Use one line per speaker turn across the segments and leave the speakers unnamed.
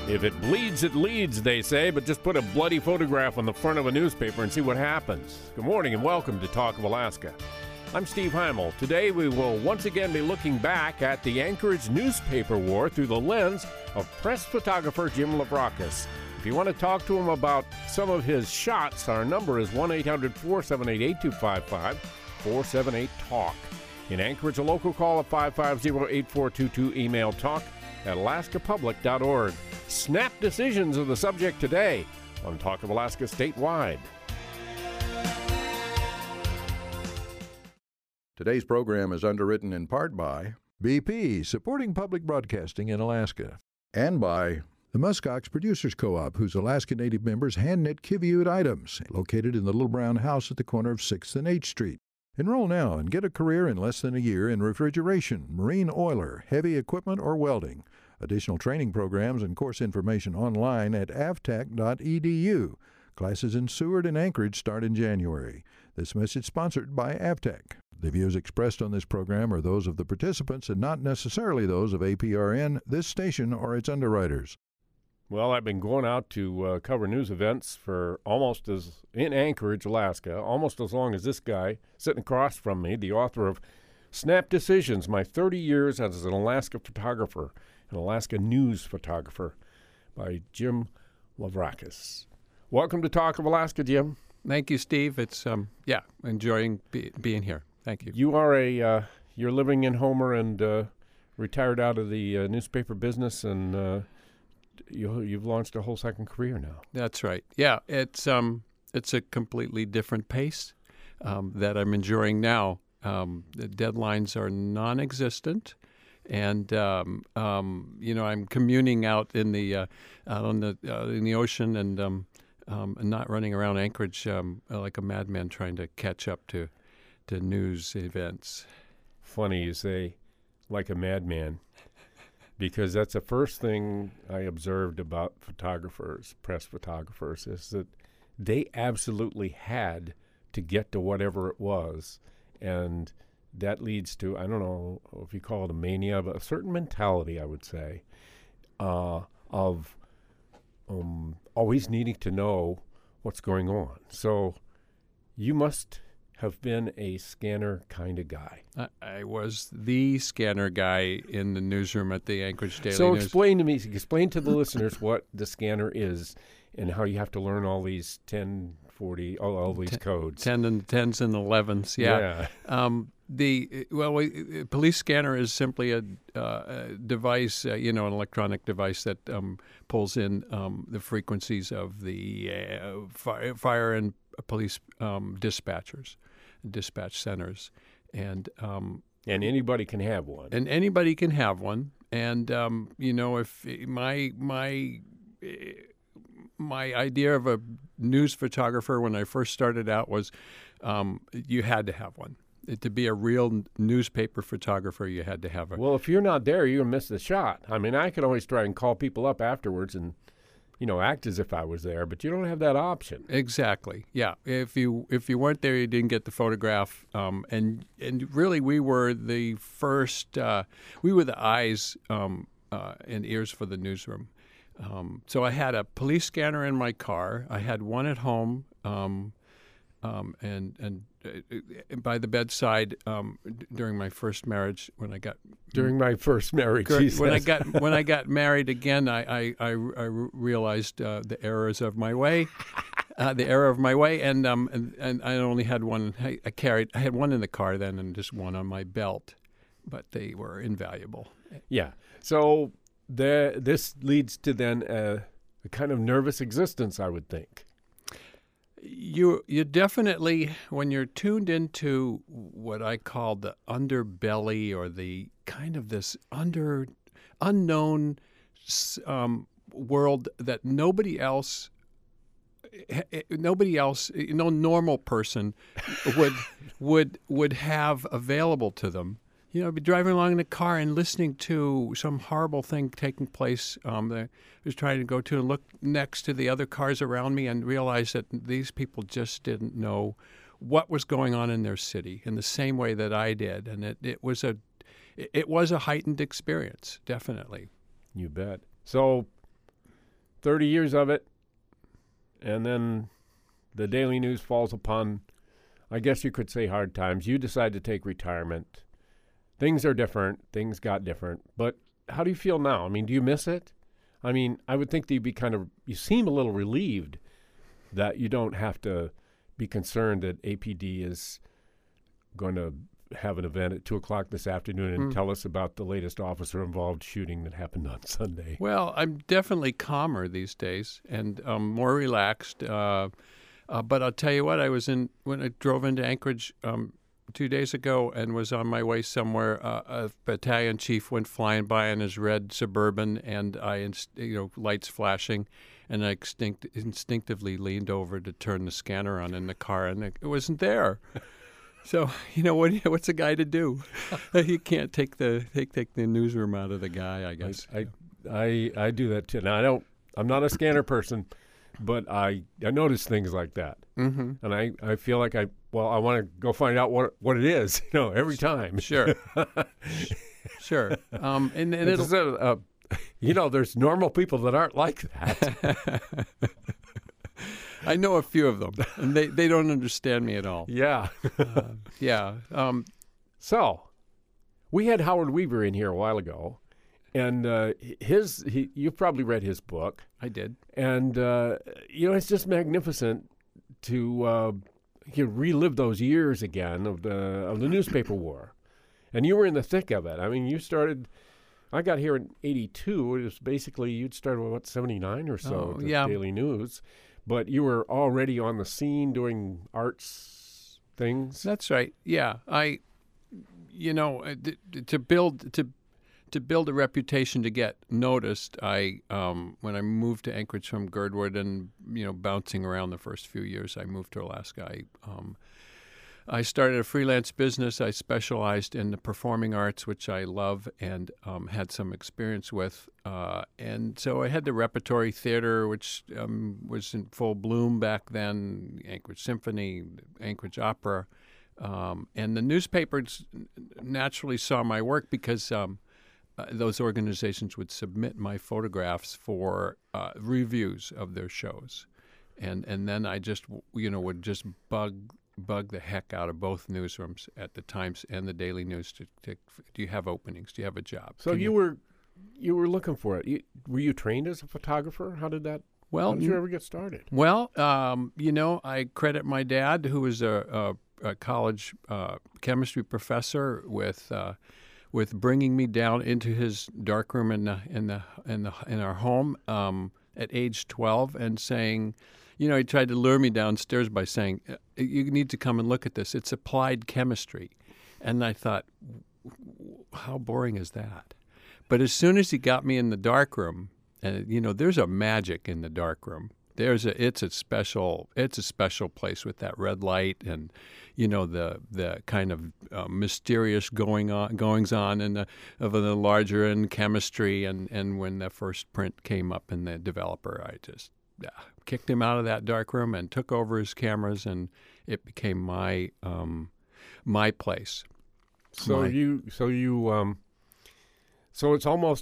If it bleeds, it leads, they say, but just put a bloody photograph on the front of a newspaper and see what happens. Good morning and welcome to Talk of Alaska. I'm Steve Heimel. Today we will once again be looking back at the Anchorage newspaper war through the lens of press photographer Jim Lavrakis. If you want to talk to him about some of his shots, our number is 1-800-478-8255, 478-TALK. In Anchorage, a local call at 550-8422, email talk@alaskapublic.org. Snap decisions are the subject today on Talk of Alaska Statewide.
Today's program is underwritten in part by
BP, supporting public broadcasting in Alaska.
and by
The Muskox Producers Co-op, whose Alaska Native members hand-knit Kiviute items, located in the Little Brown House at the corner of 6th and H Street. Enroll now and get a career in less than a year in refrigeration, marine oiler, heavy equipment, or welding. Additional training programs and course information online at avtech.edu. Classes in Seward and Anchorage start in January. This message sponsored by Avtech. The views expressed on this program are those of the participants and not necessarily those of APRN, this station, or its underwriters.
Well, I've been going out to cover news events for in Anchorage, Alaska, almost as long as this guy sitting across from me, the author of Snap Decisions, My 30 Years as an Alaska Photographer, an Alaska News Photographer, by Jim Lavrakis. Welcome to Talk of Alaska, Jim.
Thank you, Steve. It's enjoying being here. Thank you.
You are you're living in Homer and retired out of the newspaper business, and you've launched a whole second career now.
That's right. Yeah, it's a completely different pace that I'm enjoying now. The deadlines are non-existent, and I'm communing out in the in the ocean and not running around Anchorage like a madman trying to catch up to news events.
Funny you say, like a madman, because that's the first thing I observed about photographers, press photographers, is that they absolutely had to get to whatever it was, and that leads to, I don't know if you call it a mania, but a certain mentality, I would say, of always needing to know what's going on. So you must have been a scanner kind of guy.
I was the scanner guy in the newsroom at the Anchorage Daily
So
News.
explain to the listeners what the scanner is and how you have to learn all these 10, 40, all these codes.
10s and 11s, yeah. Police scanner is simply a device, an electronic device that pulls in the frequencies of the fire and police dispatch centers, and
anybody can have one.
And anybody can have one, and if my idea of a news photographer when I first started out was you had to have one. To be a real newspaper photographer, you had to have a...
Well, if you're not there, you're going to miss the shot. I mean, I could always try and call people up afterwards and, act as if I was there, but you don't have that option.
Exactly. Yeah. If you weren't there, you didn't get the photograph. And really, we were the first. We were the eyes and ears for the newsroom. So I had a police scanner in my car. I had one at home, and by the bedside during my first marriage. When I got married again, I realized the errors of my way, and I only had one. I had one in the car then, and just one on my belt, but they were invaluable.
Yeah. So this leads to then a kind of nervous existence, I would think.
You definitely, when you're tuned into what I call the underbelly, or the kind of this unknown world that nobody else, no normal person would have available to them. I'd be driving along in the car and listening to some horrible thing taking place. I was trying to go to and look next to the other cars around me and realize that these people just didn't know what was going on in their city in the same way that I did. And it was a heightened experience, definitely.
You bet. So 30 years of it, and then the Daily News falls upon, I guess you could say, hard times. You decide to take retirement. Things are different. Things got different. But how do you feel now? I mean, do you miss it? I mean, I would think that you seem a little relieved that you don't have to be concerned that APD is going to have an event at 2 o'clock this afternoon and tell us about the latest officer-involved shooting that happened on Sunday.
Well, I'm definitely calmer these days and more relaxed. But I'll tell you what, when I drove into Anchorage 2 days ago and was on my way somewhere, a battalion chief went flying by in his red Suburban, and lights flashing, and I instinctively leaned over to turn the scanner on in the car, and it wasn't there. So what's a guy to do? You can't take the newsroom out of the guy, I guess.
I do that too. Now I'm not a scanner person, but I notice things like that, and I feel like I want to go find out what it is, every time.
Sure, sure. And it'll.
There's normal people that aren't like that.
I know a few of them, and they don't understand me at all.
Yeah.
Yeah.
So, we had Howard Weaver in here a while ago, and you've probably read his book.
I did.
And, it's just magnificent to relive those years again of the newspaper war. And you were in the thick of it. I mean, you started... I got here in 82. It was basically, you'd started, 79 or so at the Daily News. But you were already on the scene doing arts things.
That's right. Yeah. To build a reputation to get noticed, when I moved to Anchorage from Girdwood and, bouncing around the first few years I moved to Alaska, I started a freelance business. I specialized in the performing arts, which I love and had some experience with. And so I had the repertory theater, which was in full bloom back then, Anchorage Symphony, Anchorage Opera. And the newspapers naturally saw my work because those organizations would submit my photographs for reviews of their shows. And then I just, would just bug the heck out of both newsrooms at the Times and the Daily News to do you have openings? Do you have a job?
So you were looking for it. Were you trained as a photographer? How did how did you ever get started?
Well, I credit my dad, who was a college chemistry professor, with bringing me down into his darkroom in our home at age 12 and saying, he tried to lure me downstairs by saying, you need to come and look at this. It's applied chemistry. And I thought, how boring is that? But as soon as he got me in the darkroom, and there's a magic in the darkroom. It's a special place with that red light and the kind of mysterious goings on of the larger in chemistry. And when the first print came up in the developer, I just kicked him out of that dark room and took over his cameras, and it became my place.
So it's almost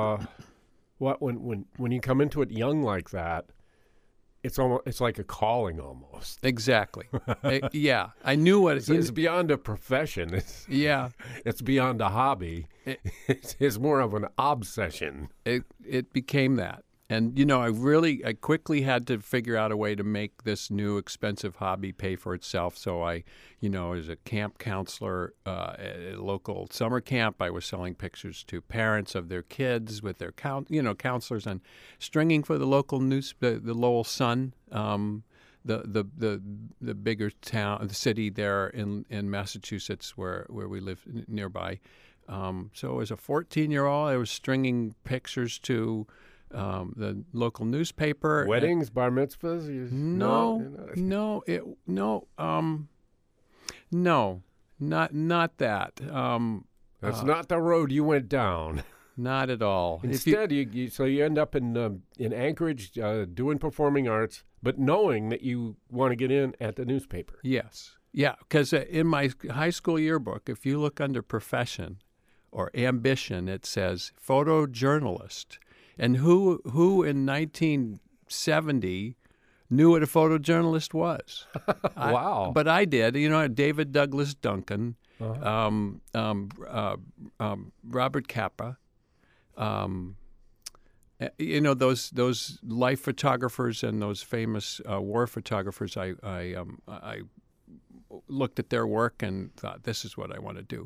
when you come into it young like that, it's like a calling almost.
Exactly. Yeah, I knew what
it's beyond a profession. It's beyond a hobby. It's more of an obsession.
It became that. And, I quickly had to figure out a way to make this new expensive hobby pay for itself. So I, as a camp counselor at a local summer camp, I was selling pictures to parents of their kids with their, counselors, and stringing for the local the Lowell Sun, the bigger town, the city there in Massachusetts where we live nearby. So as a 14-year-old, I was stringing pictures to the local newspaper.
Weddings, bar mitzvahs?
No, not that.
That's not the road you went down.
Not at all.
Instead, you end up in Anchorage doing performing arts, but knowing that you want to get in at the newspaper.
Yes. Yeah, because in my high school yearbook, if you look under profession or ambition, it says photojournalist. And who in 1970 knew what a photojournalist was?
Wow.
But I did. David Douglas Duncan, Robert Capa, those life photographers and those famous war photographers. I looked at their work and thought, this is what I want to do.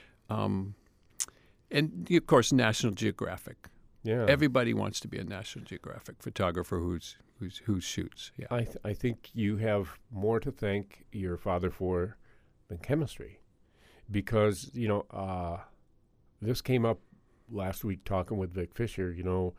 And of course, National Geographic.
Yeah.
Everybody wants to be a National Geographic photographer who shoots. Yeah.
I think you have more to thank your father for than chemistry, because this came up last week talking with Vic Fisher.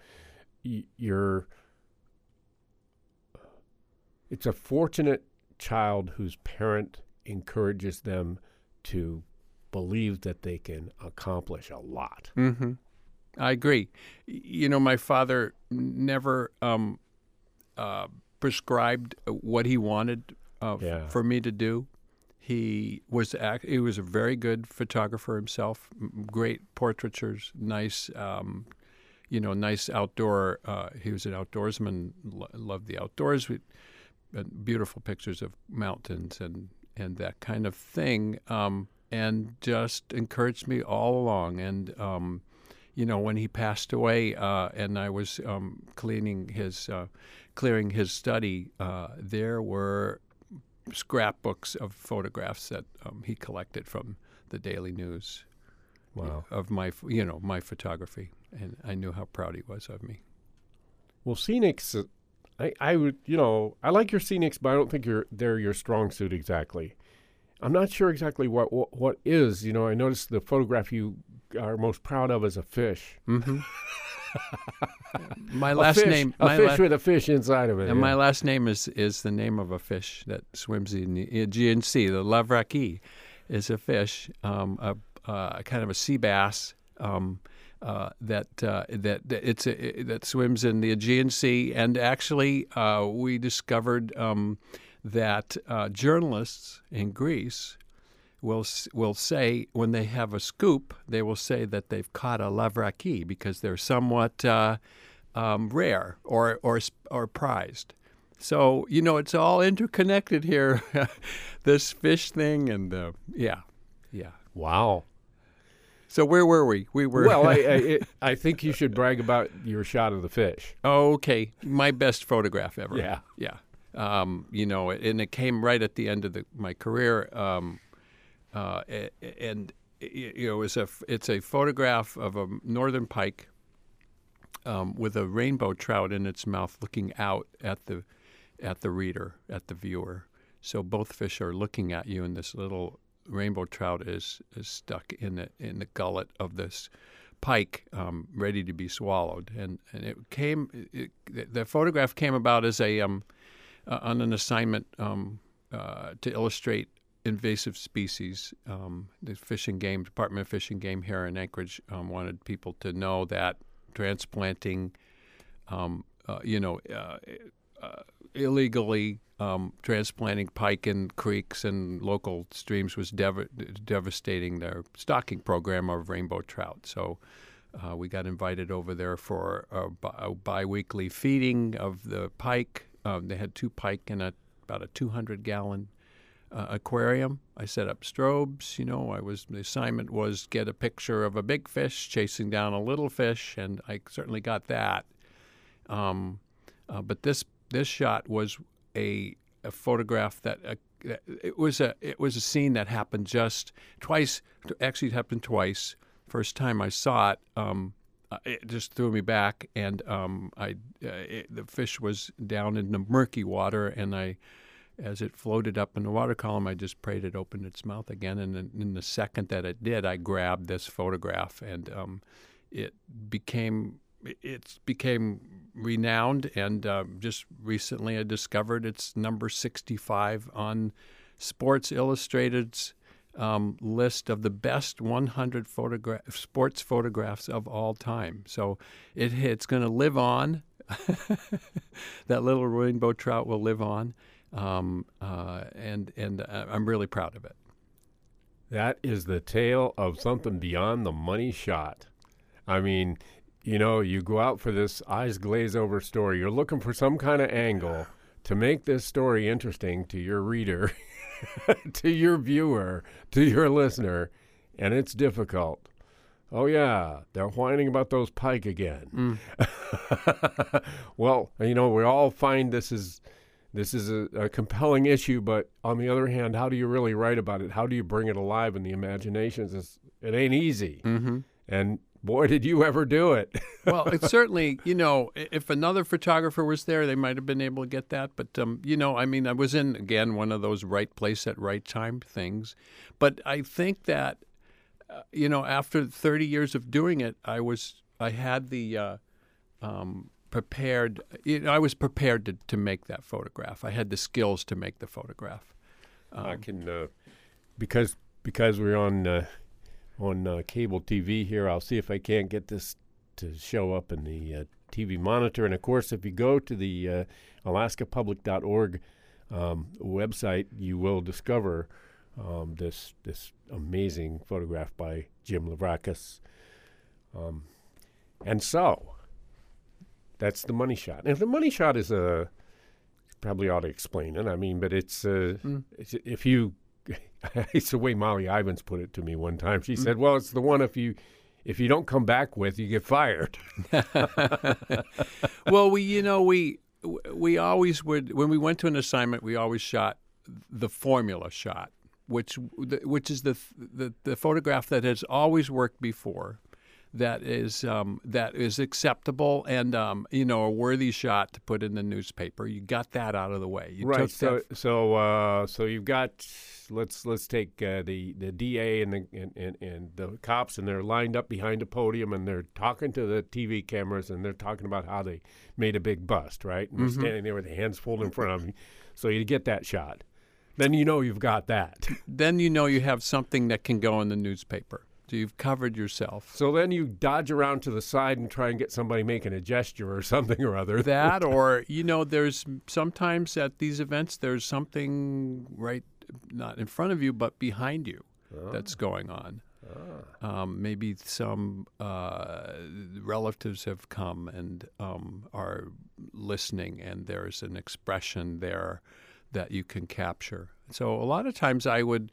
It's a fortunate child whose parent encourages them to believe that they can accomplish a lot.
Mm-hmm. I agree. My father never prescribed what he wanted for me to do. He was a very good photographer himself. Great portraitures, nice, nice outdoor. He was an outdoorsman. Loved the outdoors. Beautiful pictures of mountains and that kind of thing. And just encouraged me all along. And when he passed away, and I was clearing his study, there were scrapbooks of photographs that he collected from the Daily News.
Wow.
Of my photography, and I knew how proud he was of me.
Well, scenics, I would, I like your scenics, but I don't think they're your strong suit exactly. I'm not sure exactly what is. I noticed the photograph you are most proud of is a fish.
Mm-hmm. My last name,
with a fish inside of it.
And my last name is the name of a fish that swims in the Aegean Sea. The lavraki is a fish, kind of a sea bass that swims in the Aegean Sea. And actually, we discovered that journalists in Greece will say, when they have a scoop, they will say that they've caught a lavraki because they're somewhat rare or prized. So it's all interconnected here. This fish thing and yeah.
Wow.
So where were we? We were.
Well, I think you should brag about your shot of the fish.
Okay, my best photograph ever.
Yeah.
And it came right at the end of my career. It's a photograph of a northern pike with a rainbow trout in its mouth, looking out at the reader, at the viewer. So both fish are looking at you, and this little rainbow trout is stuck in the gullet of this pike, ready to be swallowed. And the photograph came about as on an assignment to illustrate invasive species. The Department of Fish and Game here in Anchorage wanted people to know that transplanting, illegally transplanting pike in creeks and local streams was devastating their stocking program of rainbow trout. So we got invited over there for a biweekly feeding of the pike. They had 2 pike in about a 200-gallon aquarium. I set up strobes. The assignment was get a picture of a big fish chasing down a little fish, and I certainly got that. But this shot was a photograph that it was a scene that happened just twice. Actually, it happened twice. First time I saw it, it just threw me back, and the fish was down in the murky water, and as it floated up in the water column, I just prayed it opened its mouth again. And then in the second that it did, I grabbed this photograph, and it became renowned. And just recently, I discovered it's number 65 on Sports Illustrated's list of the best 100 sports photographs of all time. So it's going to live on. That little rainbow trout will live on. And I'm really proud of it.
That is the tale of something beyond the money shot. I mean, you go out for this eyes glaze over story. You're looking for some kind of angle to make this story interesting to your reader, to your viewer, to your listener, and it's difficult. Oh, yeah, they're whining about those pike again. Well, we all find this is a compelling issue, but on the other hand, how do you really write about it? How do you bring it alive in the imaginations? It ain't easy.
Mm-hmm.
And boy, did you ever do it.
Well, it's certainly, if another photographer was there, they might have been able to get that. But, I was in, again, one of those right place at right time things. But I think that, after 30 years of doing it, I had the prepared, I was prepared to make that photograph. I had the skills to make the photograph.
I can, because we're on cable TV here, I'll see if I can't get this to show up in the TV monitor. And, of course, if you go to the alaskapublic.org website, you will discover this amazing photograph by Jim Lavrakis. And so that's the money shot. And the money shot is probably ought to explain it. But it's if you it's the way Molly Ivins put it to me one time. She said, well, it's the one if you don't come back with, you get fired.
Well, we always would, when we went to an assignment, we always shot the formula shot, which is the photograph that has always worked before, that is acceptable and a worthy shot to put in the newspaper. You got that out of the way.
Right. So you've got let's take the DA and the cops, and they're lined up behind a podium, and they're talking to the TV cameras, and they're talking about how they made a big bust, right? And they're standing there with their hands folded in front of them. So you get that shot. Then you've got that.
Then you have something that can go in the newspaper. So you've covered yourself.
So then you dodge around to the side and try and get somebody making a gesture or something or other.
That, or, there's sometimes at these events, there's something right, not in front of you, but behind you that's going on. Maybe some relatives have come and are listening, and there's an expression there that you can capture. So a lot of times I would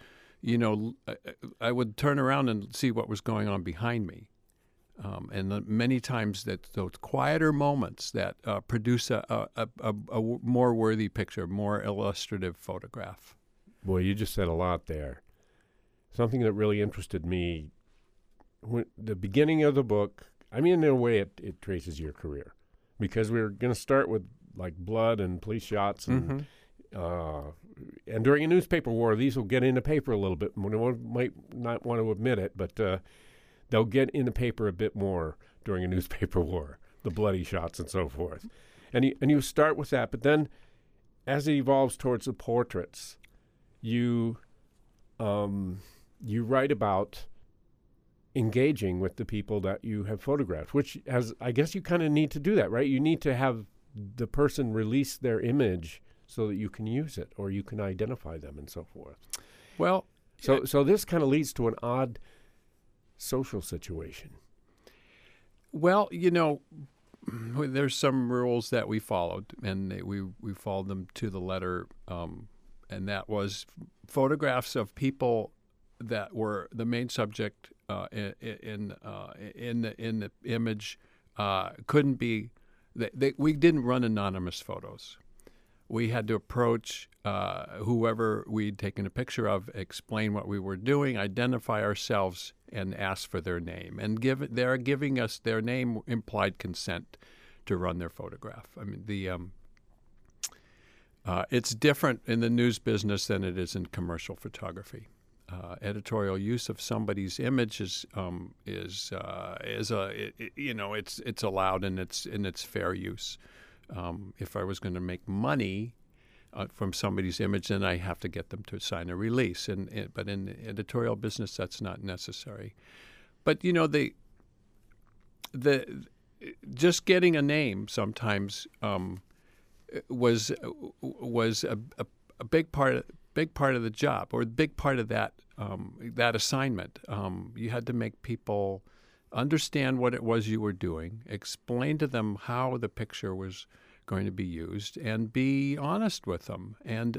turn around and see what was going on behind me. And many times those quieter moments that produce a more worthy picture, more illustrative photograph.
Boy, you just said a lot there. Something that really interested me, the beginning of the book, in a way it traces your career. Because we're going to start with like blood and police shots and and during a newspaper war, these will get in the paper a little bit. One might not want to admit it, but they'll get in the paper a bit more during a newspaper war, the bloody shots and so forth. And you start with that, but then as it evolves towards the portraits, you write about engaging with the people that you have photographed, which I guess you kind of need to do that, right? You need to have the person release their image so that you can use it or you can identify them and so forth.
Well,
so this kind of leads to an odd social situation.
Well, there's some rules that we followed, and we followed them to the letter, and that was photographs of people that were the main subject in the image couldn't be. We didn't run anonymous photos. We had to approach whoever we'd taken a picture of, explain what we were doing, identify ourselves, and ask for their name. And they're giving us their name implied consent to run their photograph. It's different in the news business than it is in commercial photography. Editorial use of somebody's image is it's allowed and it's fair use. If I was going to make money from somebody's image, then I have to get them to sign a release. But in the editorial business, that's not necessary. But the just getting a name sometimes was a big part of the job, or a big part of that that assignment. You had to make people understand what it was you were doing, explain to them how the picture was going to be used, and be honest with them. And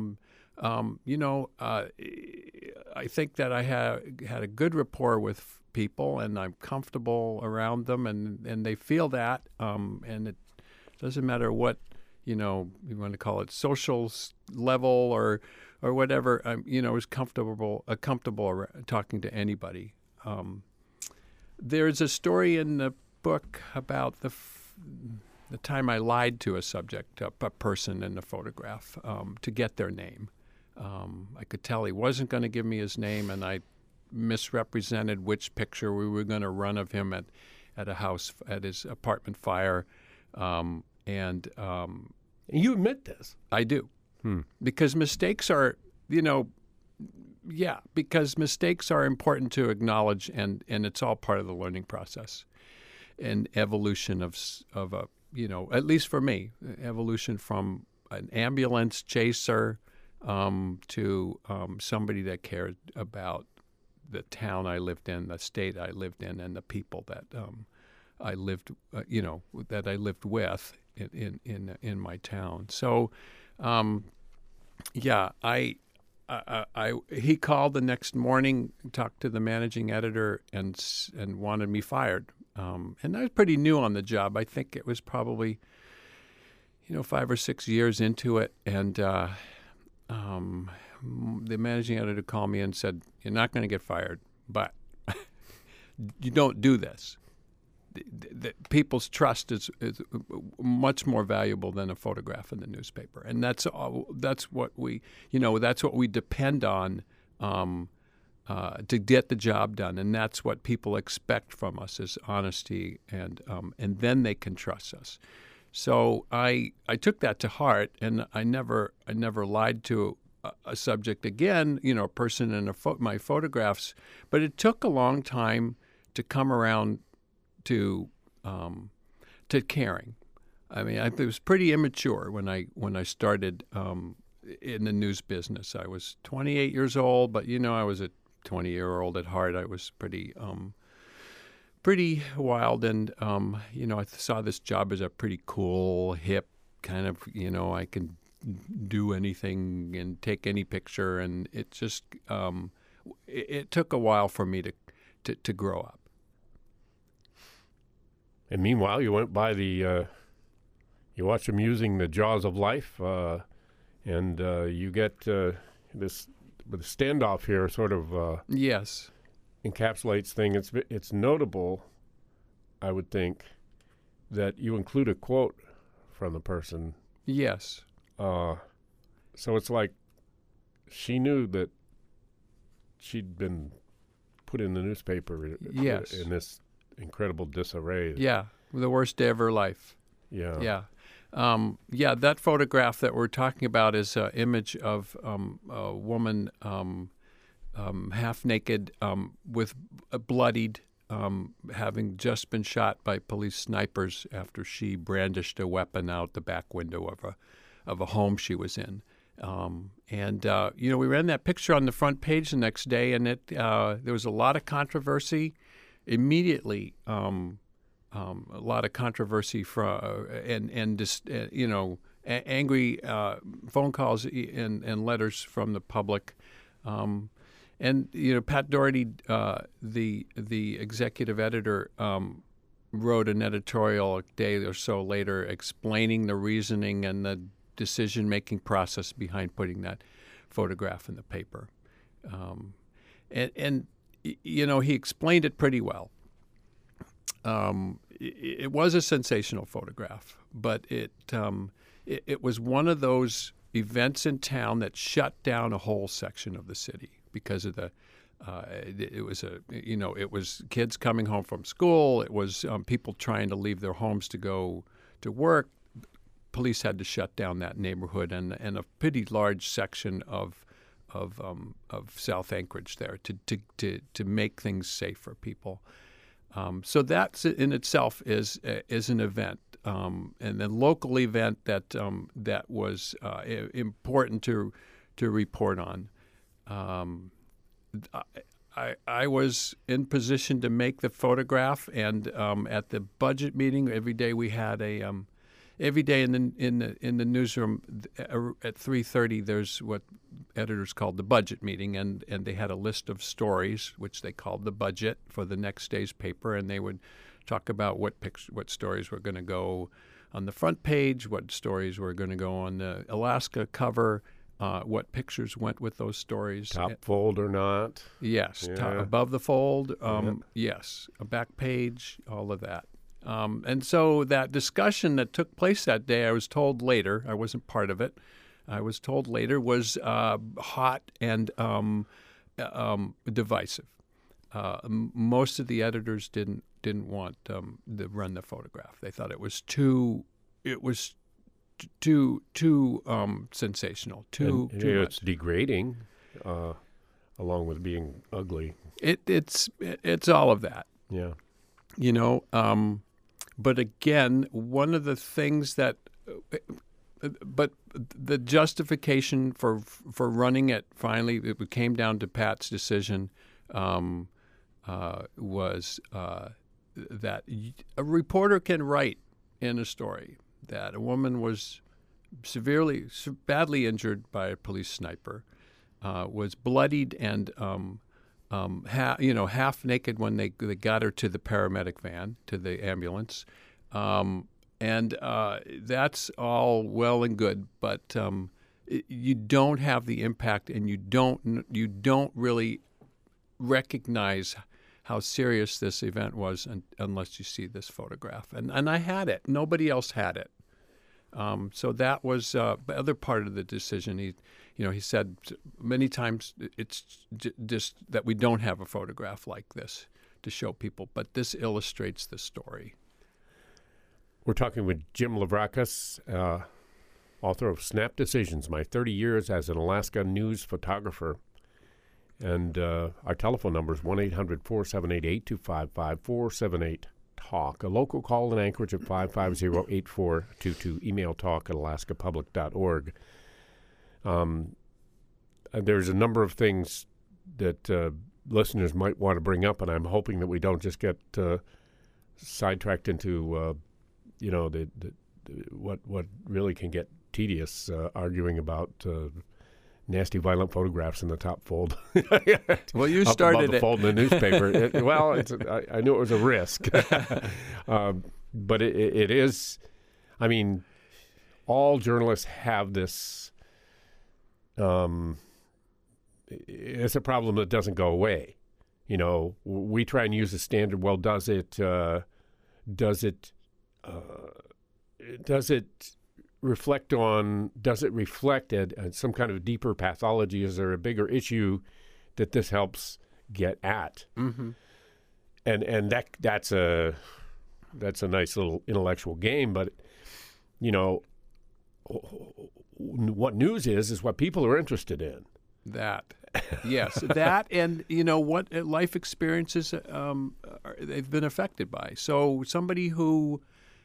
I think that I had a good rapport with people, and I'm comfortable around them, and they feel that. And it doesn't matter what you want to call it, social level or whatever. Was comfortable talking to anybody. There's a story in the book about the time I lied to a subject, a person in the photograph, to get their name. I could tell he wasn't going to give me his name, and I misrepresented which picture we were going to run of him at a house, at his apartment fire. And
you admit this?
I do. Because mistakes are, because mistakes are important to acknowledge, and it's all part of the learning process and evolution of a, at least for me, evolution from an ambulance chaser to somebody that cared about the town I lived in, the state I lived in, and the people that I lived, that I lived with in my town. So, he called the next morning, talked to the managing editor, and wanted me fired. And I was pretty new on the job. I think it was probably, 5 or 6 years into it, and the managing editor called me and said, "You're not going to get fired, but you don't do this. The people's trust is much more valuable than a photograph in the newspaper, and that's what we depend on to get the job done, and that's what people expect from us is honesty, and then they can trust us." So I took that to heart, and I never lied to a subject again, a person in my photographs. But it took a long time to come around to caring. I mean, I was pretty immature when I started in the news business. I was 28 years old, but I was a 20-year-old at heart. I was pretty wild, and I saw this job as a pretty cool, hip kind of. I can do anything and take any picture, and it just it took a while for me to grow up.
And meanwhile, you went by you watch them using the jaws of life, and you get this standoff here sort of
yes,
encapsulates thing. It's notable, I would think, that you include a quote from the person.
Yes.
So it's like she knew that she'd been put in the newspaper
yes.
in this incredible disarray.
Yeah, the worst day of her life.
Yeah.
Yeah. That photograph that we're talking about is an image of a woman half naked, with bloodied, having just been shot by police snipers after she brandished a weapon out the back window of a home she was in. We ran that picture on the front page the next day, and there was a lot of controversy immediately. A lot of controversy angry phone calls and letters from the public. Pat Doherty, the executive editor, wrote an editorial a day or so later explaining the reasoning and the decision-making process behind putting that photograph in the paper. He explained it pretty well. It was a sensational photograph, but it was one of those events in town that shut down a whole section of the city because of it was kids coming home from school. It was people trying to leave their homes to go to work. Police had to shut down that neighborhood and a pretty large section of South Anchorage there to make things safe for people. So that in itself is an event, and a local event that was important to report on. I was in position to make the photograph, and at the budget meeting, every day we had every day in the newsroom at 3:30. There's what editors called the budget meeting, and they had a list of stories which they called the budget for the next day's paper, and they would talk about what stories were going to go on the front page, what stories were going to go on the Alaska cover. What pictures went with those stories.
Top fold or not.
Yes.
Yeah.
Above the fold. Yes. A back page, all of that. And so that discussion that took place that day, I was told later, I wasn't part of it, I was told later was hot and divisive. Most of the editors didn't want to run the photograph. They thought it was too sensational, too
it's degrading, along with being ugly.
It's all of that.
Yeah.
But again, one of the things that, but the justification for running it finally, it came down to Pat's decision, was that a reporter can write in a story that a woman was badly injured by a police sniper, was bloodied and half naked when they got her to the paramedic van, to the ambulance, and that's all well and good, but you don't have the impact, and you don't really recognize how serious this event was unless you see this photograph. And I had it. Nobody else had it. So that was the other part of the decision. He said many times it's just that we don't have a photograph like this to show people, but this illustrates the story.
We're talking with Jim Lavrakas, author of Snap Decisions, My 30 Years as an Alaska News Photographer. And our telephone number is 1-800-478-8255, 478-TALK. A local call in Anchorage at 550-8422. Email talk@alaskapublic.org. There's a number of things that listeners might want to bring up, and I'm hoping that we don't just get sidetracked into, what really can get tedious, arguing about nasty, violent photographs in the top fold.
Well, you
up
started
above the
it.
fold in the newspaper. I knew it was a risk, but it is. I mean, all journalists have this. It's a problem that doesn't go away. We try and use the standard. Well, does it reflect at some kind of deeper pathology? Is there a bigger issue that this helps get at?
Mm-hmm.
And that's a nice little intellectual game, but what news is what people are interested in.
That, yes, that, and what life experiences they've been affected by. So somebody who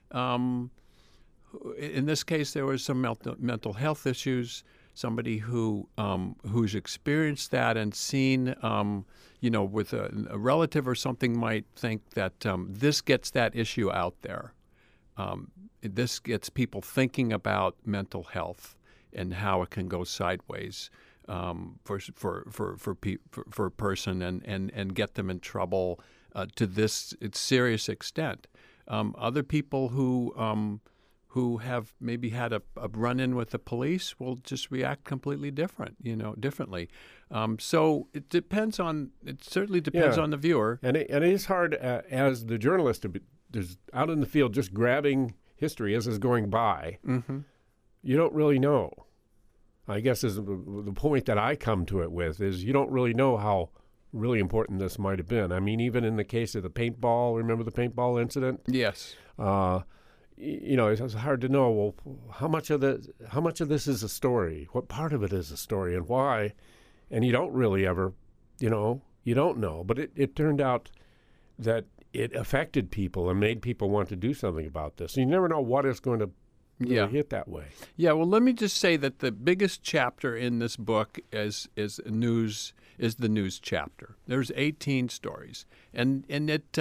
in this case, there was some mental health issues. Somebody who's experienced that and seen, with a relative or something might think that this gets that issue out there. This gets people thinking about mental health and how it can go sideways for a person and get them in trouble to this serious extent. Other people who have maybe had a run-in with the police will just react completely differently. So it certainly depends on the viewer.
And it is hard as the journalist to be out in the field just grabbing history as it's going by.
Mm-hmm.
You don't really know. I guess is the point that I come to it with is you don't really know how really important this might have been. I mean, even in the case of the paintball, remember the paintball incident?
Yes.
It's hard to know. Well, how much of this is a story? What part of it is a story, and why? And you don't really ever, you don't know. But it turned out that it affected people and made people want to do something about this. And you never know what is going to really hit that way.
Yeah. Well, let me just say that the biggest chapter in this book is news is the news chapter. There's 18 stories, and it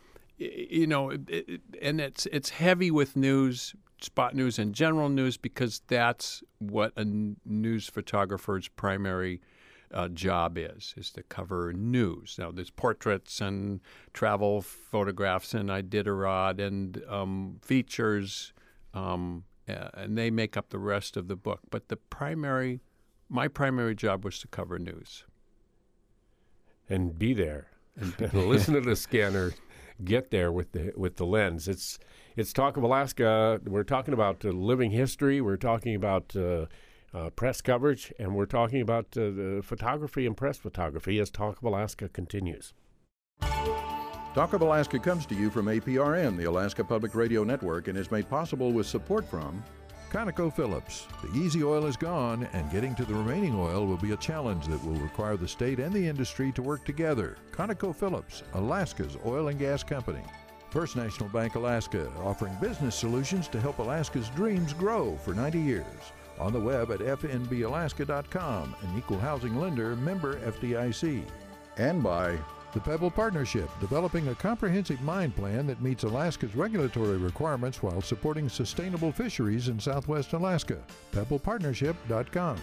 and it's heavy with news, spot news and general news, because that's what a news photographer's primary job is to cover news. Now, there's portraits and travel photographs and Iditarod and features, and they make up the rest of the book. But my primary job was to cover news.
And be there. And listen to the scanner. Get there with the lens. It's Talk of Alaska. We're talking about living history. We're talking about press coverage, and we're talking about the photography and press photography as Talk of Alaska continues.
Talk of Alaska comes to you from APRN, the Alaska Public Radio Network, and is made possible with support from
ConocoPhillips. The easy oil is gone, and getting to the remaining oil will be a challenge that will require the state and the industry to work together. ConocoPhillips, Alaska's oil and gas company. First National Bank Alaska, offering business solutions to help Alaska's dreams grow for 90 years. On the web at fnbalaska.com, an equal housing lender, member FDIC.
and by
The Pebble Partnership, developing a comprehensive mine plan that meets Alaska's regulatory requirements while supporting sustainable fisheries in Southwest Alaska. PebblePartnership.com.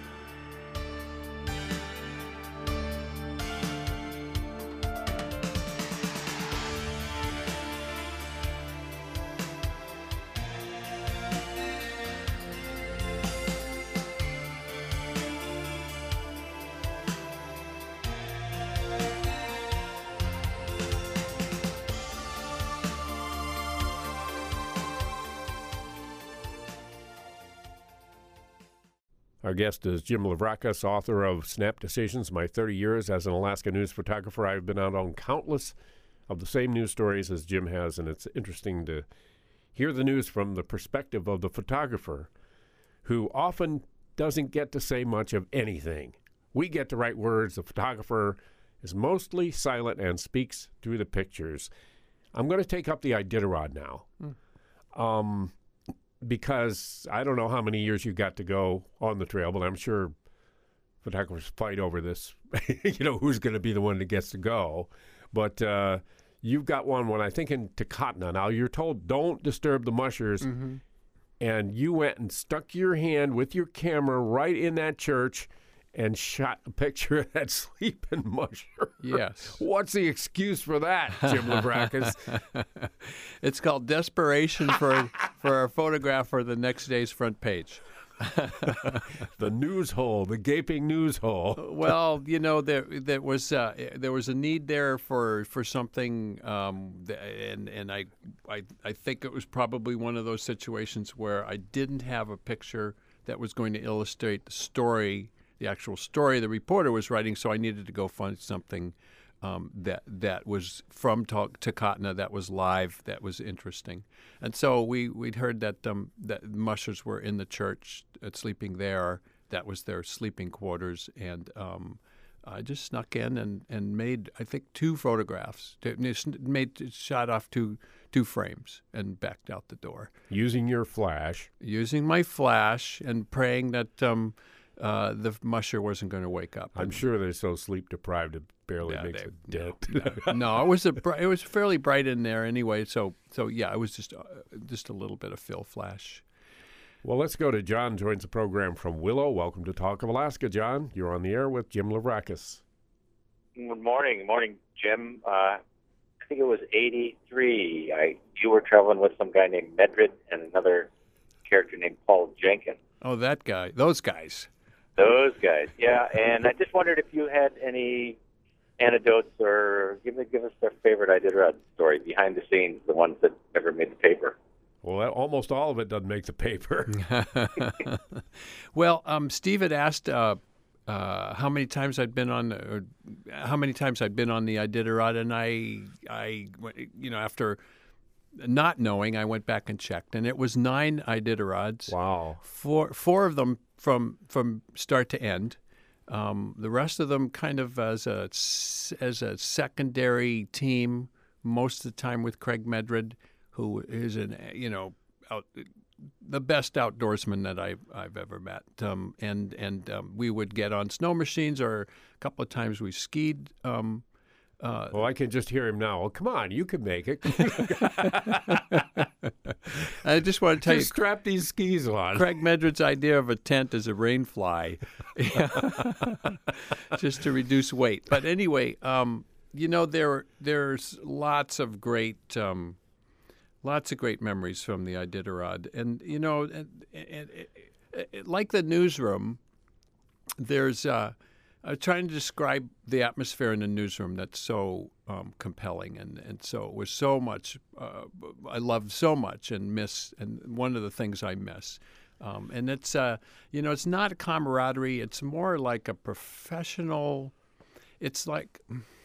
Our guest is Jim Lavrakas, author of Snap Decisions, My 30 Years as an Alaska News Photographer. I've been out on countless of the same news stories as Jim has, and it's interesting to hear the news from the perspective of the photographer, who often doesn't get to say much of anything. We get to write words. The photographer is mostly silent and speaks through the pictures. I'm going to take up the Iditarod now. Because I don't know how many years you got to go on the trail, but I'm sure photographers fight over this, who's going to be the one that gets to go. But you've got one I think in Takotna. Now, you're told don't disturb the mushers, and you went and stuck your hand with your camera right in that church and shot a picture of that sleeping musher.
Yes.
What's the excuse for that, Jim Lavrakas?
It's called desperation for a photograph for the next day's front page.
The news hole, the gaping news hole.
Well, there was a need there for something, and I think it was probably one of those situations where I didn't have a picture that was going to illustrate the story, the actual story the reporter was writing, so I needed to go find something that was from Takotna, that was live, that was interesting. And so we'd heard that mushers were in the church sleeping there. That was their sleeping quarters, and I just snuck in and made, I think, 2 photographs. Shot off two frames and backed out the door.
Using your flash.
Using my flash and praying that the musher wasn't going to wake up.
I'm sure they're so sleep deprived it barely makes a dent.
No, it was fairly bright in there anyway. So yeah, it was just a little bit of fill flash.
Well, let's go to John. Joins the program from Willow. Welcome to Talk of Alaska, John. You're on the air with Jim Lavrakas.
Good morning, Jim. I think it was '83. You were traveling with some guy named Medred and another character named Paul Jenkins.
Oh, that guy. Those guys.
Those guys, yeah. And I just wondered if you had any anecdotes or give us their favorite Iditarod story behind the scenes, the ones that never made the paper.
Well, almost all of it doesn't make the paper.
Well, Steve had asked how many times I'd been on the Iditarod, and I after not knowing, I went back and checked, and it was 9 Iditarods.
Wow.
Four of them from start to end. The rest of them kind of as a secondary team, most of the time with Craig Medred, who is the best outdoorsman that I've ever met. We would get on snow machines, or a couple of times we skied.
Well, I can just hear him now. Well, come on, you can make it.
I just want to tell
Just strap these skis on.
Craig Medred's idea of a tent is a rain fly, just to reduce weight. But anyway, there's lots of great memories from the Iditarod, and like the newsroom, there's. I'm trying to describe the atmosphere in the newsroom that's so compelling, and so it was so much. I loved so much and miss, and one of the things I miss, and it's it's not a camaraderie. It's more like a professional. It's like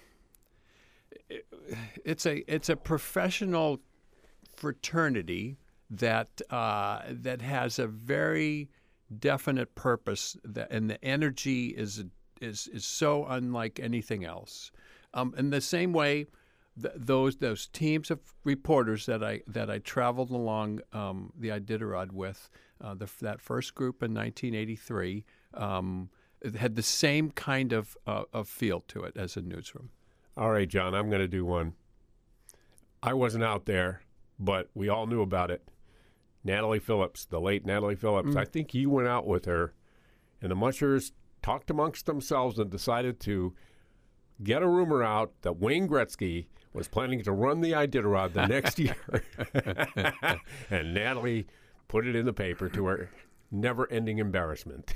it's a professional fraternity that has a very definite purpose, and the energy is so unlike anything else. In the same way, those teams of reporters that I traveled along the Iditarod with, that first group in 1983, it had the same kind of feel to it as a newsroom.
All right, John, I'm going to do one. I wasn't out there, but we all knew about it. Natalie Phillips, the late Natalie Phillips. I think you went out with her, and the mushers talked amongst themselves and decided to get a rumor out that Wayne Gretzky was planning to run the Iditarod the next year. And Natalie put it in the paper to her never-ending embarrassment.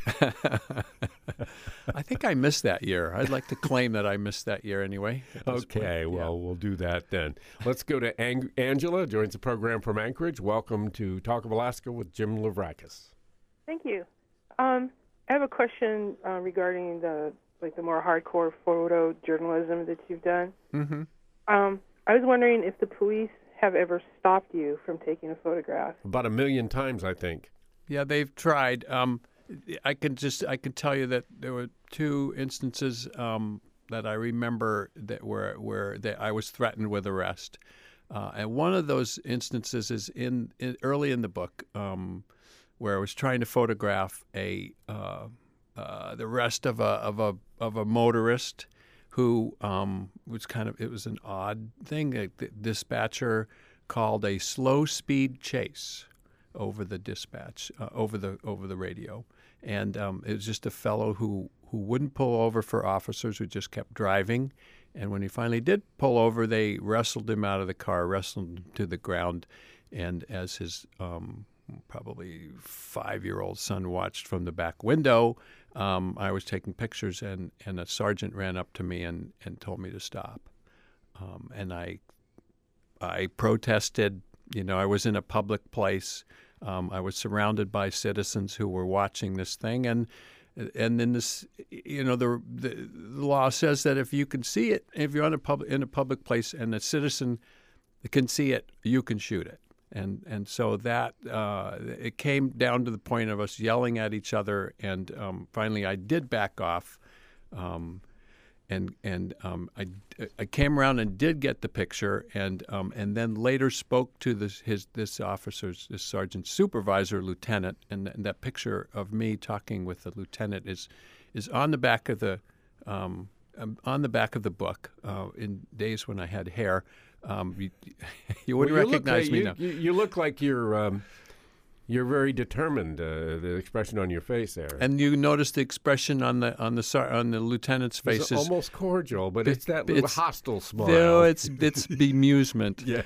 I think I missed that year. I'd like to claim that I missed that year anyway.
Okay, well, we'll do that then. Let's go to Angela, joins the program from Anchorage. Welcome to Talk of Alaska with Jim Lavrakis.
Thank you. I have a question regarding the more hardcore photo journalism that you've done.
Mm-hmm.
I was wondering if the police have ever stopped you from taking a photograph.
About 1 million times, I think.
Yeah, they've tried. I can tell you that there were 2 instances that I remember where I was threatened with arrest, and one of those instances is in early in the book, where I was trying to photograph the arrest of a motorist who was it was an odd thing. The dispatcher called a slow speed chase over the dispatch, over the radio, and it was just a fellow who wouldn't pull over for officers, who just kept driving, and when he finally did pull over, they wrestled him out of the car, wrestled him to the ground, and as his probably 5-year-old son watched from the back window, I was taking pictures, and a sergeant ran up to me and told me to stop, and I protested. I was in a public place. I was surrounded by citizens who were watching this thing, and then this, the law says that if you can see it, if you're in a public place and a citizen can see it, you can shoot it, and so that it came down to the point of us yelling at each other, and finally I did back off. I came around and did get the picture, and then later spoke to this sergeant's supervisor, lieutenant, and that picture of me talking with the lieutenant is on the back of the book. In days when I had hair, you wouldn't recognize me now.
You look like you're very determined. The expression on your face there,
and you notice the expression on the lieutenant's face
it's
is
almost cordial, but it's that little hostile smile.
No, it's bemusement.
Yeah.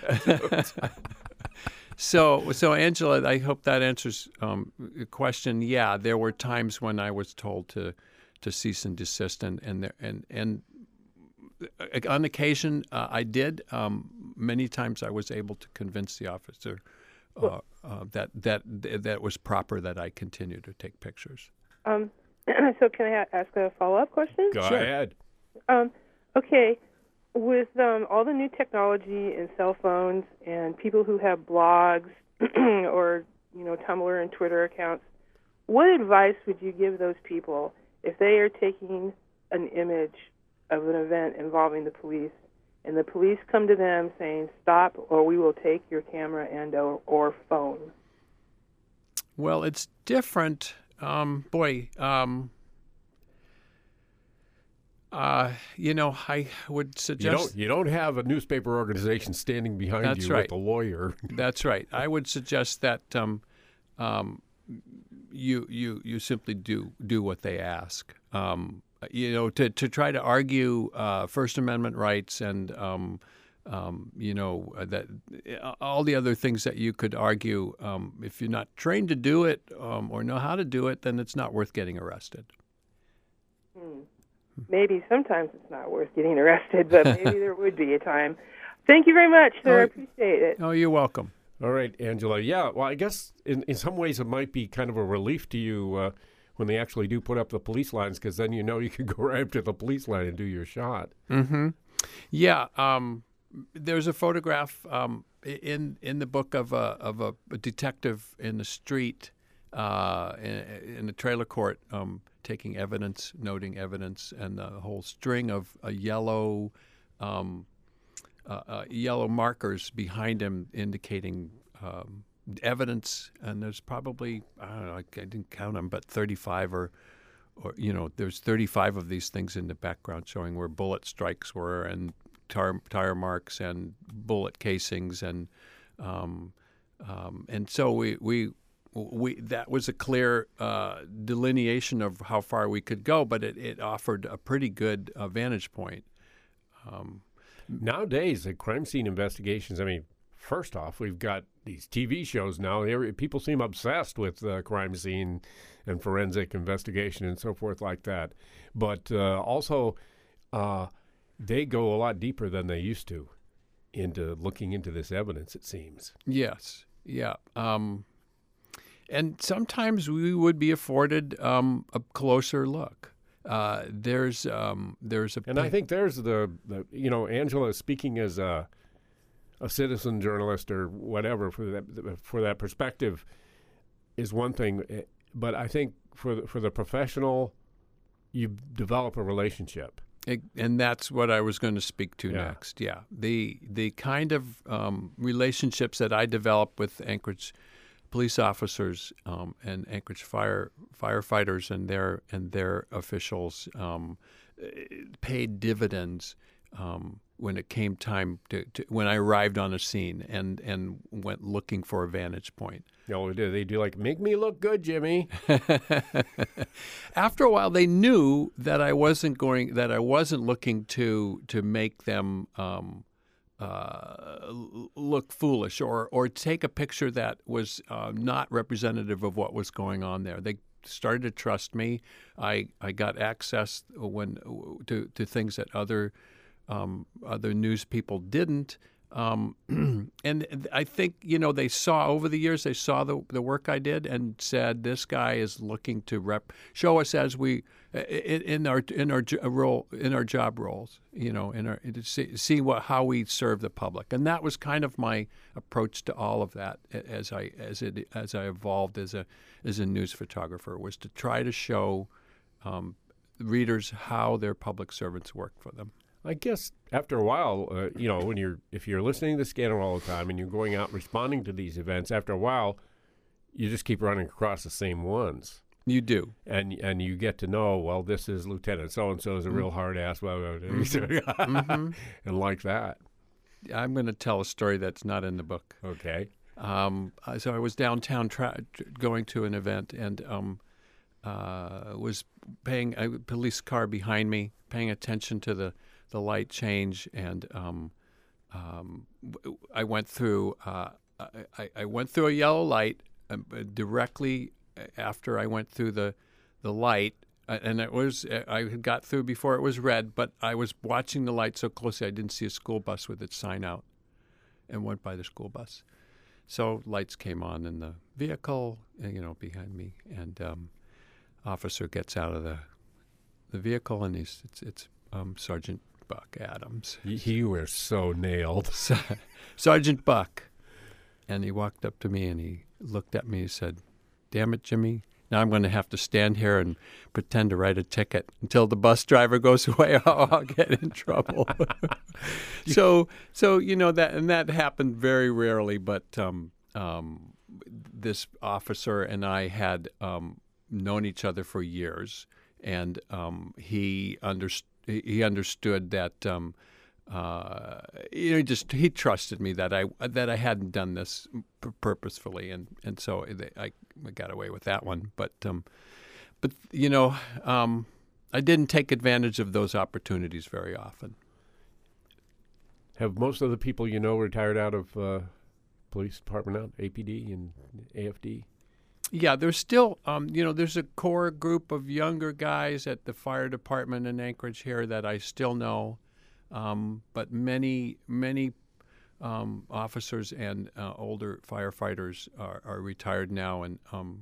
So Angela, I hope that answers the question. Yeah, there were times when I was told to cease and desist, and on occasion I did. Many times I was able to convince the officer that was proper, that I continue to take pictures.
So can I ask a follow-up question?
Go ahead.
Okay. With all the new technology and cell phones and people who have blogs or Tumblr and Twitter accounts, what advice would you give those people if they are taking an image of an event involving the police, and the police come to them saying, "Stop, or we will take your camera and or phone"?
Well, it's different. I would suggest
You don't have a newspaper organization standing behind
That's
you
right.
with a lawyer.
That's right. I would suggest that you simply do what they ask. To try to argue First Amendment rights and that all the other things that you could argue. If you're not trained to do it or know how to do it, then it's not worth getting arrested.
Maybe sometimes it's not worth getting arrested, but maybe there would be a time. Thank you very much, sir. I appreciate it.
Oh, you're welcome.
All right, Angela. Yeah, well, I guess in some ways it might be kind of a relief to you when they actually do put up the police lines, because then you know you can go right up to the police line and do your shot.
Mm-hmm. Yeah. There's a photograph in the book of a detective in the street in the trailer court taking evidence, noting evidence, and the whole string of yellow markers behind him indicating evidence. And there's probably, I don't know, I didn't count them, but 35 or there's 35 of these things in the background showing where bullet strikes were and tire marks and bullet casings and so we that was a clear delineation of how far we could go, but it offered a pretty good vantage point.
Nowadays, the crime scene investigations, I mean, first off, we've got these TV shows now. People seem obsessed with crime scene and forensic investigation and so forth like that. But also, they go a lot deeper than they used to into looking into this evidence, it seems.
Yes. Yeah. And sometimes we would be afforded a closer look. There's a
and I think there's the Angela speaking as a citizen journalist or whatever for that perspective is one thing, but I think for the professional, you develop a relationship.
And that's what I was going to speak to next. Yeah, the kind of relationships that I developed with Anchorage police officers and Anchorage firefighters and their officials paid dividends when it came time to when I arrived on a scene and went looking for a vantage point.
No, they do like, make me look good, Jimmy.
After a while, they knew that I wasn't looking to make them look foolish or take a picture that was not representative of what was going on there. They started to trust me. I got access to things that other news people didn't. And I think, they saw over the years, they saw the work I did and said, this guy is looking to show us as we in our job roles, see how we serve the public. And that was kind of my approach to all of that as I evolved as a news photographer, was to try to show readers how their public servants work for them.
I guess after a while, if you're listening to Scanner all the time and you're going out responding to these events, after a while, you just keep running across the same ones.
You do,
and you get to know, well, this is Lieutenant so and so is a real hard ass, and like that.
I'm going to tell a story that's not in the book.
Okay.
So I was downtown going to an event and was paying a police car behind me, paying attention to the light change, and I went through I went through a yellow light directly after I went through the light, and I had got through before it was red, but I was watching the light so closely I didn't see a school bus with its sign out, and went by the school bus. So lights came on in the vehicle, behind me, and officer gets out of the vehicle, and it's Sergeant Buck Adams.
You were so nailed.
Sergeant Buck. And he walked up to me and he looked at me and said, "Damn it, Jimmy. Now I'm going to have to stand here and pretend to write a ticket until the bus driver goes away. I'll get in trouble." So that happened very rarely, but this officer and I had known each other for years, and he understood that he trusted me that I hadn't done this purposefully, and so I got away with that one. But I didn't take advantage of those opportunities very often.
Have most of the people you know retired out of police department now, APD and AFD?
Yeah, there's still, there's a core group of younger guys at the fire department in Anchorage here that I still know, but many officers and older firefighters are retired now, and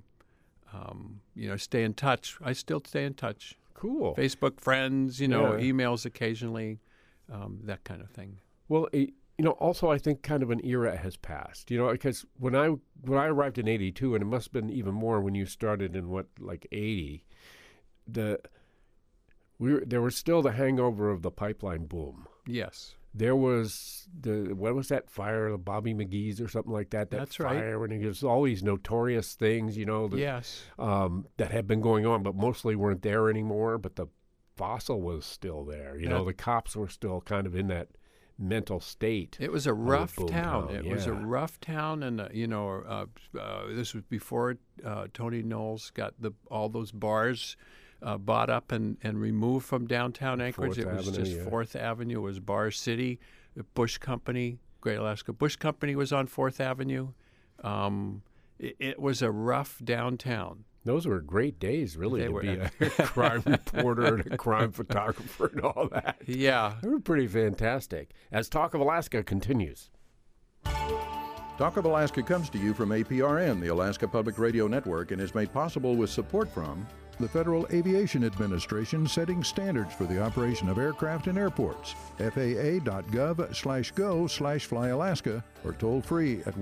stay in touch. I still stay in touch.
Cool.
Facebook friends, emails occasionally, that kind of thing.
Well, also I think kind of an era has passed, because when I arrived in 82, and it must have been even more when you started in 80, there was still the hangover of the pipeline boom.
Yes.
There was what was that fire, the Bobby McGee's or something like that?
That's
fire,
right.
And there's all these notorious things,
yes.
That had been going on, but mostly weren't there anymore. But the fossil was still there. The cops were still kind of in that mental state.
It was a rough
town.
It was a rough town, and this was before Tony Knowles got all those bars bought up and removed from downtown Anchorage. It was just 4th Avenue. It was Bar City. The Bush Company, Great Alaska Bush Company, was on 4th Avenue. It was a rough downtown.
Those were great days, really, to be a crime reporter and a crime photographer and all that.
Yeah.
They were pretty fantastic. As Talk of Alaska continues.
Talk of Alaska comes to you from APRN, the Alaska Public Radio Network, and is made possible with support from
the Federal Aviation Administration, setting standards for the operation of aircraft and airports. FAA.gov/go/flyalaska, or toll free at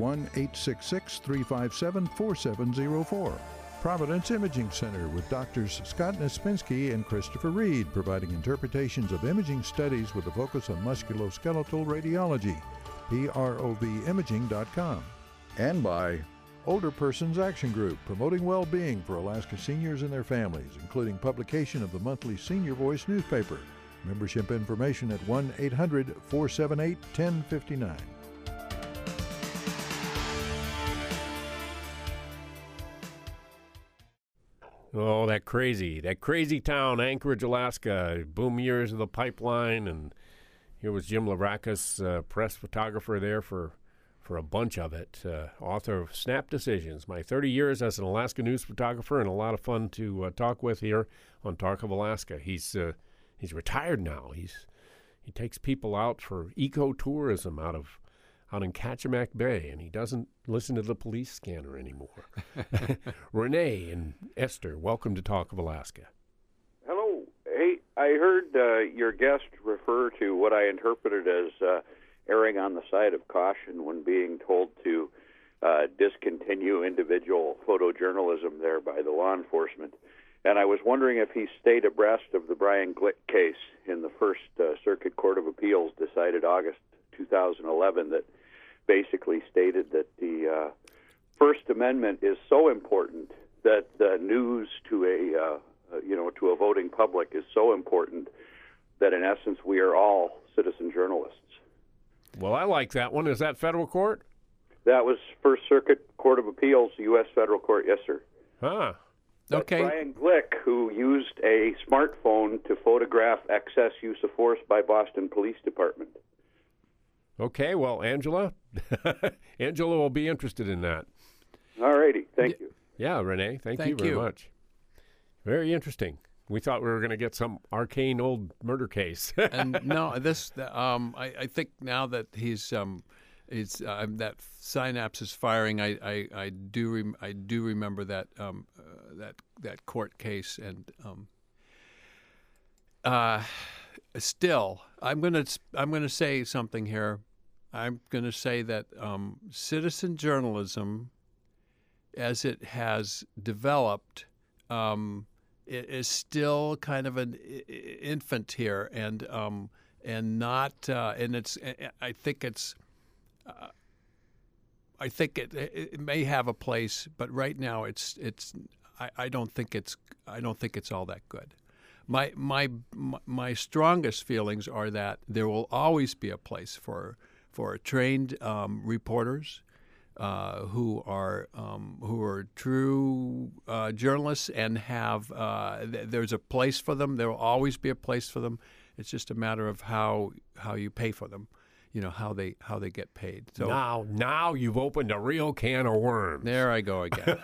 1-866-357-4704. Providence Imaging Center with Drs. Scott Nispinsky and Christopher Reed, providing interpretations of imaging studies with a focus on musculoskeletal radiology. PROVimaging.com.
and by
Older Persons Action Group, promoting well-being for Alaska seniors and their families, including publication of the monthly Senior Voice newspaper. Membership information at 1-800-478-1059.
Oh, that crazy town, Anchorage, Alaska. Boom years of the pipeline, and here was Jim Lavrakas, press photographer there for a bunch of it. Author of Snap Decisions, my 30 years as an Alaska news photographer, and a lot of fun to talk with here on Talk of Alaska. He's retired now. He takes people out for ecotourism out in Kachemak Bay, and he doesn't listen to the police scanner anymore. Renee and Esther, welcome to Talk of Alaska.
Hello. Hey, I heard your guest refer to what I interpreted as erring on the side of caution when being told to discontinue individual photojournalism there by the law enforcement. And I was wondering if he stayed abreast of the Brian Glick case in the First Circuit Court of Appeals, decided August 2011, that basically stated that the First Amendment is so important that the news to a voting public is so important that in essence we are all citizen journalists.
Well, I like that one. Is that federal court?
That was First Circuit Court of Appeals, U.S. Federal Court. Yes, sir.
Huh.
That's
Okay.
Brian Glick, who used a smartphone to photograph excess use of force by Boston Police Department.
Okay, well, Angela will be interested in that.
All righty. Thank you.
Yeah, Renee, thank you
Thank
very
you.
much. Very interesting. We thought we were going to get some arcane old murder case.
And no, I think now that that synapse is firing, I do remember that that court case, and still I'm gonna say something here. I'm gonna say that citizen journalism, as it has developed, it is still kind of an infant here, and not and it's. I think it's I think it may have a place, but right now I don't think it's all that good. My strongest feelings are that there will always be a place for trained reporters who are true journalists and have there's a place for them. There will always be a place for them. It's just a matter of how you pay for them. How they get paid. So
now you've opened a real can of worms.
There I go again.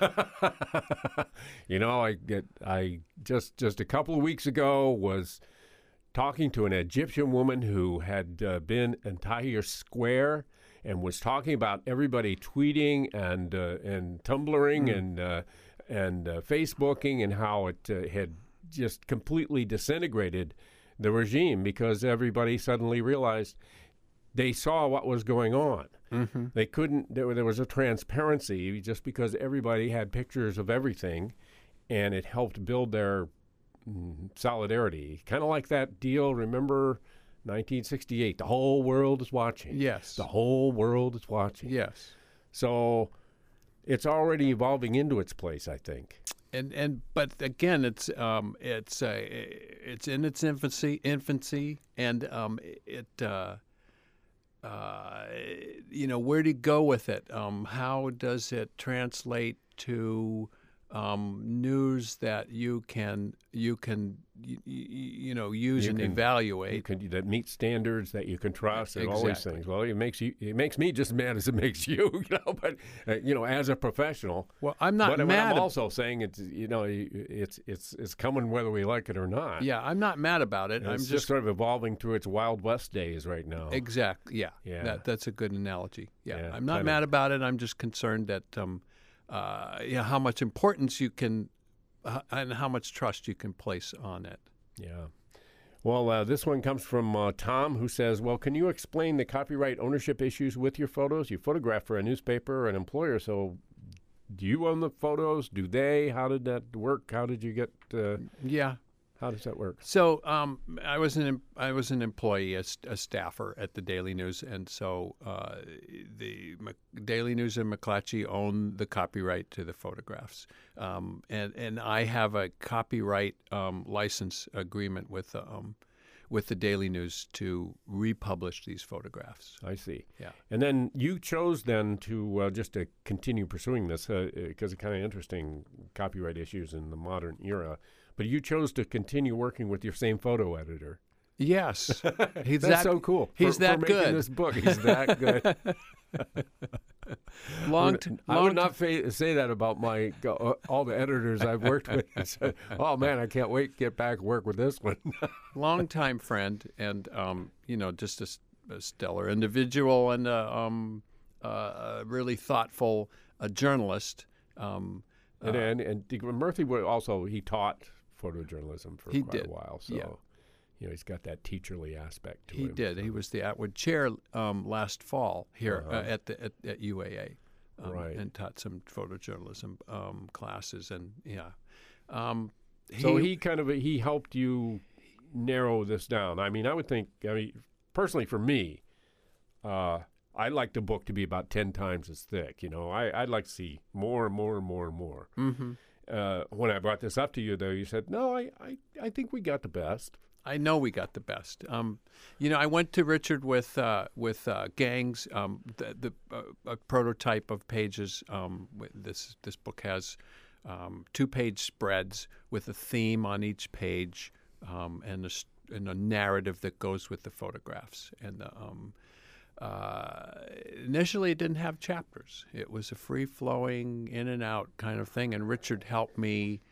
I just a couple of weeks ago was talking to an Egyptian woman who had been in Tahrir Square and was talking about everybody tweeting and Tumblring and Facebooking and how it had just completely disintegrated the regime because everybody suddenly realized they saw what was going on. Mm-hmm. They couldn't. There was a transparency just because everybody had pictures of everything, and it helped build their solidarity. Kind of like that deal. Remember, 1968. The whole world is watching.
Yes.
The whole world is watching.
Yes.
So it's already evolving into its place, I think.
But again, it's in its infancy, and where do you go with it? How does it translate to news that you can use and evaluate
that meet standards that you can trust and all these things. Well, it makes me just as mad as it makes you, But as a professional,
well, I'm not
but
mad.
I'm also saying it's coming whether we like it or not.
Yeah, I'm not mad about it.
It's just sort of evolving through its Wild West days right now.
Exactly. Yeah.
Yeah.
That's a good analogy. Yeah. I'm not
kinda
mad about it. I'm just concerned that how much importance you can and how much trust you can place on it.
Yeah. Well, this one comes from Tom, who says, well, can you explain the copyright ownership issues with your photos? You photograph for a newspaper or an employer, so do you own the photos? Do they? How did that work? How did you get
Yeah.
How does that work?
So I was an employee, a staffer at the Daily News, and so the Daily News and McClatchy own the copyright to the photographs, and I have a copyright license agreement with the Daily News to republish these photographs.
I see.
Yeah.
And then you chose then to just to continue pursuing this because it's kind of interesting copyright issues in the modern era. But you chose to continue working with your same photo editor.
Yes.
That's so cool.
He's
for
that
making
good.
This book. He's that good. I would not say that about all the editors I've worked with. Oh, man, I can't wait to get back and work with this one.
Longtime friend and, just a stellar individual and a really thoughtful journalist.
And Murphy he taught photojournalism for quite a while. So, he's got that teacherly aspect to him.
He did.
So.
He was the Atwood Chair last fall here at UAA,
right,
and taught some photojournalism classes. And
he helped you narrow this down. I mean, personally for me, I'd like the book to be about 10 times as thick. I'd like to see more and more and more and more.
Mm-hmm.
When I brought this up to you, though, you said, no, I think we got the best.
I know we got the best. I went to Richard with Gangs, the prototype of pages. This book has 2-page spreads with a theme on each page and a narrative that goes with the photographs. And initially, it didn't have chapters. It was a free-flowing, in-and-out kind of thing. And Richard helped me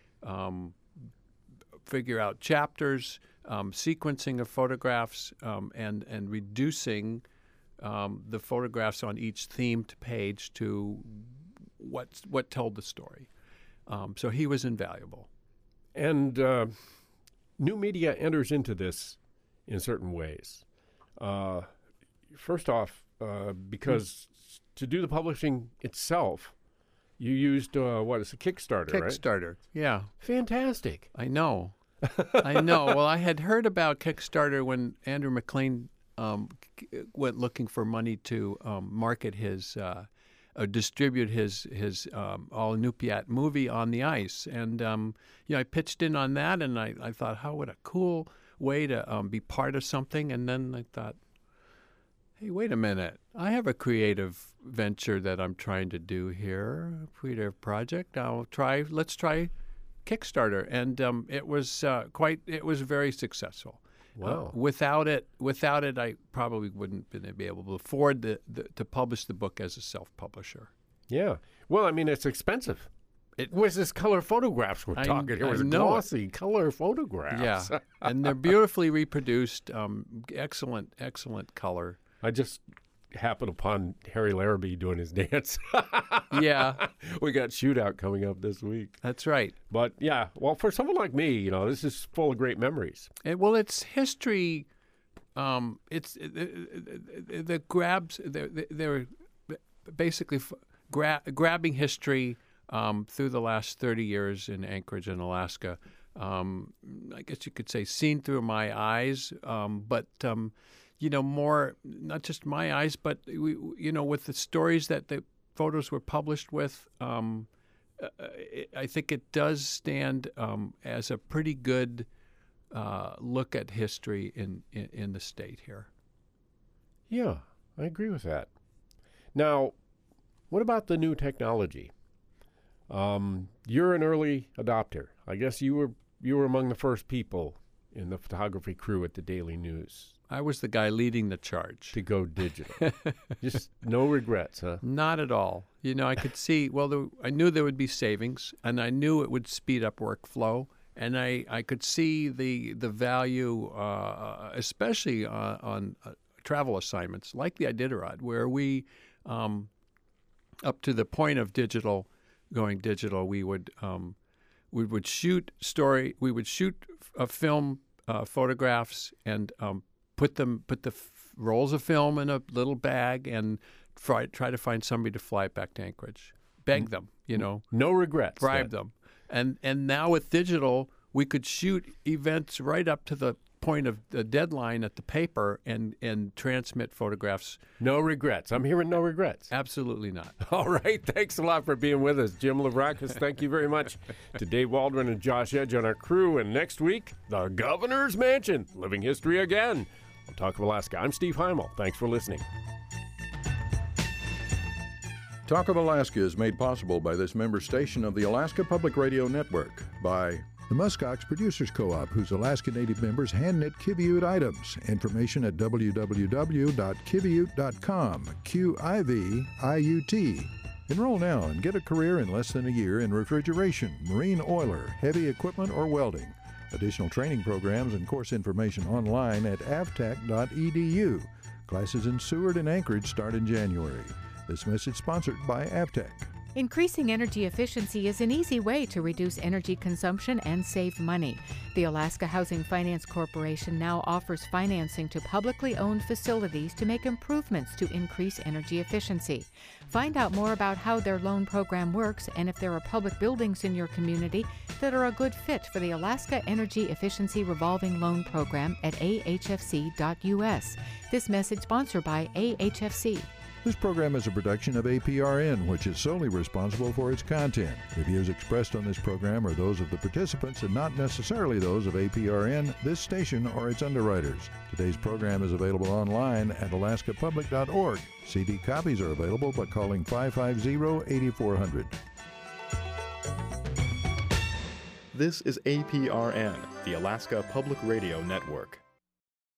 figure out chapters, sequencing of photographs, and reducing the photographs on each themed page to what told the story. So he was invaluable.
And new media enters into this in certain ways. First off, because to do the publishing itself, you used, what is a Kickstarter, right?
Kickstarter, yeah.
Fantastic.
I know. Well, I had heard about Kickstarter when Andrew McLean went looking for money to market his distribute his All Inupiat movie on the ice. And I pitched in on that, and I thought, what a cool way to be part of something. And then I thought, hey, wait a minute. I have a creative venture that I'm trying to do here, a creative project. Let's try Kickstarter. And it was very successful.
Wow.
Without it, I probably wouldn't be able to afford to publish the book as a self-publisher.
Yeah. Well, I mean, it's expensive. It was this color photographs we're talking. It was glossy color photographs.
Yeah, and they're beautifully reproduced. Excellent color.
I just happened upon Harry Larrabee doing his dance.
Yeah. We
got Shootout coming up this week.
That's right.
But yeah, well, for someone like me, this is full of great memories.
It's history. It's the grabs. They're basically grabbing history through the last 30 years in Anchorage and Alaska. I guess you could say seen through my eyes, but more not just my eyes, but with the stories that the photos were published with. I think it does stand as a pretty good look at history in the state here.
Yeah, I agree with that. Now, what about the new technology? You're an early adopter. I guess you were among the first people in the photography crew at the Daily News.
I was the guy leading the charge.
To go digital. Just no regrets, huh?
Not at all. I could see, I knew there would be savings, and I knew it would speed up workflow, and I could see the value, especially on travel assignments like the Iditarod, where we, up to the point of going digital, we would shoot film photographs and put the rolls of film in a little bag and try to find somebody to fly it back to Anchorage. Beg them,
No regrets.
Bribe them. And now with digital, we could shoot events right up to the point of the deadline at the paper and transmit photographs.
No regrets. I'm hearing no regrets.
Absolutely not.
All right. Thanks a lot for being with us, Jim Lavrakis. Thank you very much to Dave Waldron and Josh Edge on our crew. And next week, the Governor's Mansion, living history again. On Talk of Alaska, I'm Steve Heimel. Thanks for listening.
Talk of Alaska is made possible by this member station of the Alaska Public Radio Network, by
the Muskox Producers Co-op, whose Alaska Native members hand-knit Kiviute items. Information at www.kiviute.com, Q-I-V-I-U-T. Enroll now and get a career in less than a year in refrigeration, marine oiler, heavy equipment, or welding. Additional training programs and course information online at avtech.edu. Classes in Seward and Anchorage start in January. This message sponsored by Avtech.
Increasing energy efficiency is an easy way to reduce energy consumption and save money. The Alaska Housing Finance Corporation now offers financing to publicly owned facilities to make improvements to increase energy efficiency. Find out more about how their loan program works and if there are public buildings in your community that are a good fit for the Alaska Energy Efficiency Revolving Loan Program at ahfc.us. This message sponsored by AHFC.
This program is a production of APRN, which is solely responsible for its content. The views expressed on this program are those of the participants and not necessarily those of APRN, this station, or its underwriters. Today's program is available online at alaskapublic.org. CD copies are available by calling 550-8400.
This is APRN, the Alaska Public Radio Network.